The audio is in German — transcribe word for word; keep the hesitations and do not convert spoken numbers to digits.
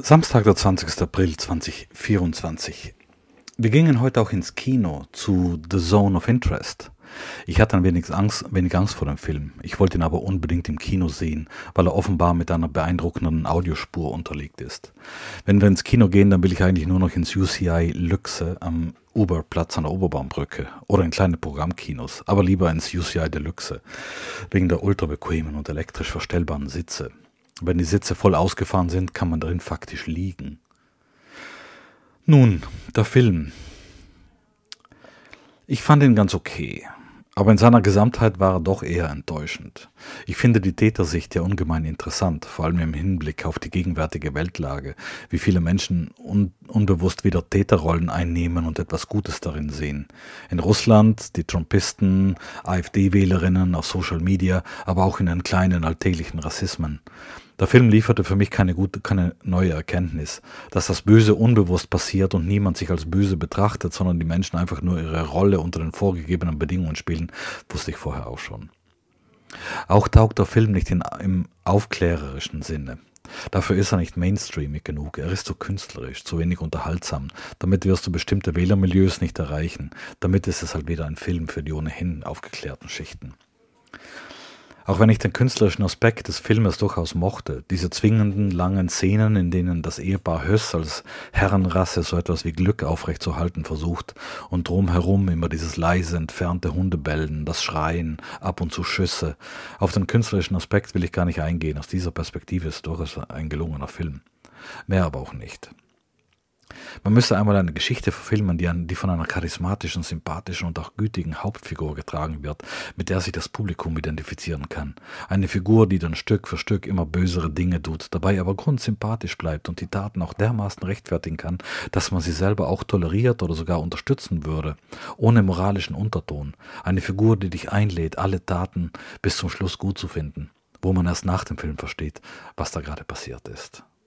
Samstag, der zwanzigster April zweitausendvierundzwanzig. Wir gingen heute auch ins Kino zu The Zone of Interest. Ich hatte ein wenig Angst, wenig Angst vor dem Film. Ich wollte ihn aber unbedingt im Kino sehen, weil er offenbar mit einer beeindruckenden Audiospur unterlegt ist. Wenn wir ins Kino gehen, dann will ich eigentlich nur noch ins U C I Luxe am Oberplatz an der Oberbaumbrücke oder in kleine Programmkinos, aber lieber ins U C I Deluxe, wegen der ultrabequemen und elektrisch verstellbaren Sitze. Wenn die Sitze voll ausgefahren sind, kann man darin faktisch liegen. Nun, der Film. Ich fand ihn ganz okay, aber in seiner Gesamtheit war er doch eher enttäuschend. Ich finde die Tätersicht ja ungemein interessant, vor allem im Hinblick auf die gegenwärtige Weltlage, wie viele Menschen un- unbewusst wieder Täterrollen einnehmen und etwas Gutes darin sehen. In Russland, die Trumpisten, AfD-Wählerinnen auf Social Media, aber auch in den kleinen alltäglichen Rassismen. Der Film lieferte für mich keine gute, keine neue Erkenntnis, dass das Böse unbewusst passiert und niemand sich als böse betrachtet, sondern die Menschen einfach nur ihre Rolle unter den vorgegebenen Bedingungen spielen, wusste ich vorher auch schon. Auch taugt der Film nicht in, im aufklärerischen Sinne. Dafür ist er nicht mainstreamig genug, er ist zu künstlerisch, zu wenig unterhaltsam. Damit wirst du bestimmte Wählermilieus nicht erreichen. Damit ist es halt wieder ein Film für die ohnehin aufgeklärten Schichten. Auch wenn ich den künstlerischen Aspekt des Filmes durchaus mochte, diese zwingenden, langen Szenen, in denen das Ehepaar Höss als Herrenrasse so etwas wie Glück aufrechtzuerhalten versucht und drumherum immer dieses leise, entfernte Hundebellen, das Schreien, ab und zu Schüsse. Auf den künstlerischen Aspekt will ich gar nicht eingehen, aus dieser Perspektive ist durchaus ein gelungener Film. Mehr aber auch nicht. Man müsste einmal eine Geschichte verfilmen, die, an, die von einer charismatischen, sympathischen und auch gütigen Hauptfigur getragen wird, mit der sich das Publikum identifizieren kann. Eine Figur, die dann Stück für Stück immer bösere Dinge tut, dabei aber grundsympathisch bleibt und die Taten auch dermaßen rechtfertigen kann, dass man sie selber auch toleriert oder sogar unterstützen würde, ohne moralischen Unterton. Eine Figur, die dich einlädt, alle Taten bis zum Schluss gut zu finden, wo man erst nach dem Film versteht, was da gerade passiert ist.